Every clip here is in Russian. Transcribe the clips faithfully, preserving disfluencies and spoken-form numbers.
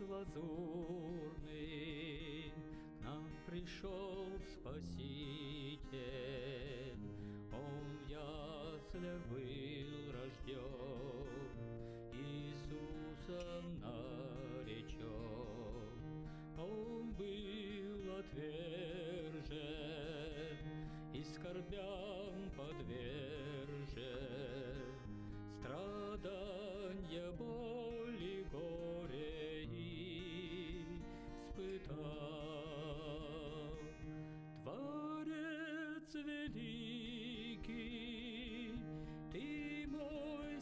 лазурный к нам пришел Спаситель. Он в яслях был рожден, Иисусом наречен. Он был отвержен и скорбям подвержен, страдания, боли, горе испытал. Творец великий, Ты мой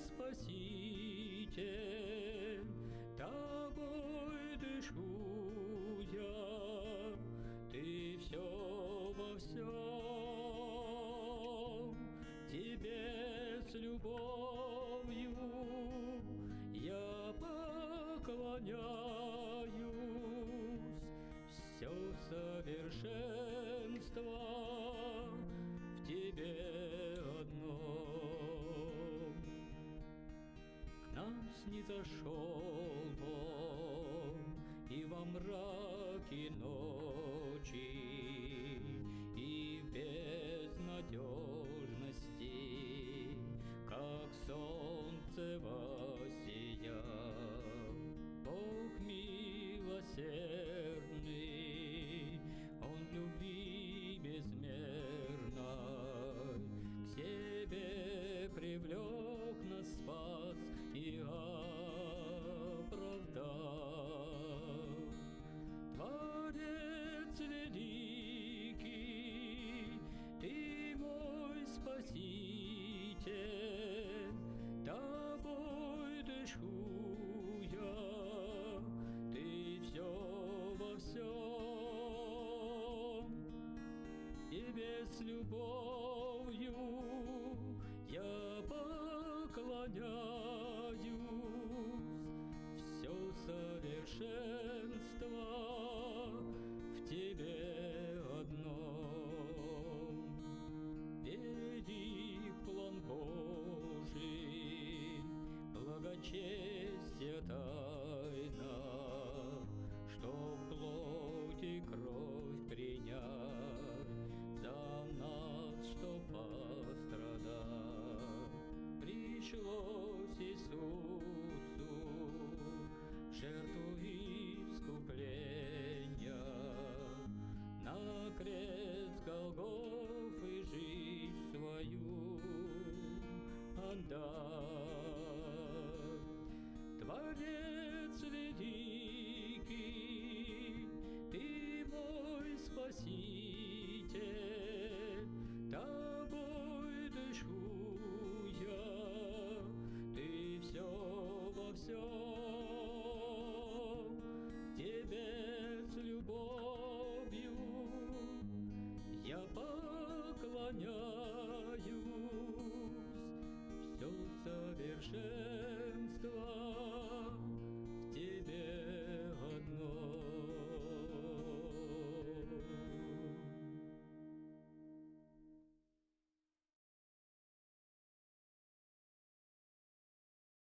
Спаситель, Тобой дышу я, Ты все во всем. Тебе с любовью я поклоняюсь, все совершенство в Тебе одном. К нам снизошел Он и во мраке ночи, и в безнадежности, как солнце воссиял. Бог милосердный, Он любви безмерной, к себе привлек нас, спас и оправдал. Творец великий, Ты мой Спаситель, Тобой дышу я, Ты все во всем. Тебе с любовью я поклоняюсь, все совершенство в Тебе одном. Велик план Божий, благочестие тайна, чтоб плоть и кровь принять, за нас, чтоб пострадать. Пришлось Иисусу в жертву искупления, на крест Голгофы жизнь свою отдать. Творец